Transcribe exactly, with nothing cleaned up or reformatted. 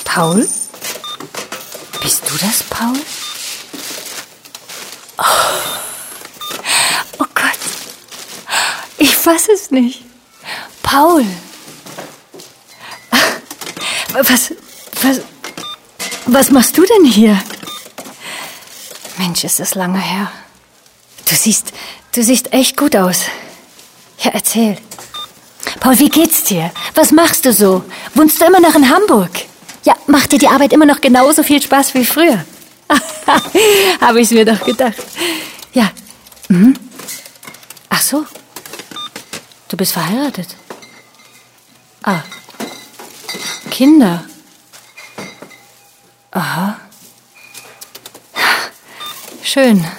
Paul? Bist du das, Paul? Oh, oh Gott. Ich fass es nicht. Paul. Was, was, was machst du denn hier? Mensch, ist das lange her. Du siehst, du siehst echt gut aus. Ja, erzähl. Paul, wie geht's dir? Was machst du so? Wohnst du immer noch in Hamburg? Ja, macht dir die Arbeit immer noch genauso viel Spaß wie früher? Habe ich's mir doch gedacht. Ja. Mhm. Ach so. Du bist verheiratet. Ah. Kinder. Aha. Schön.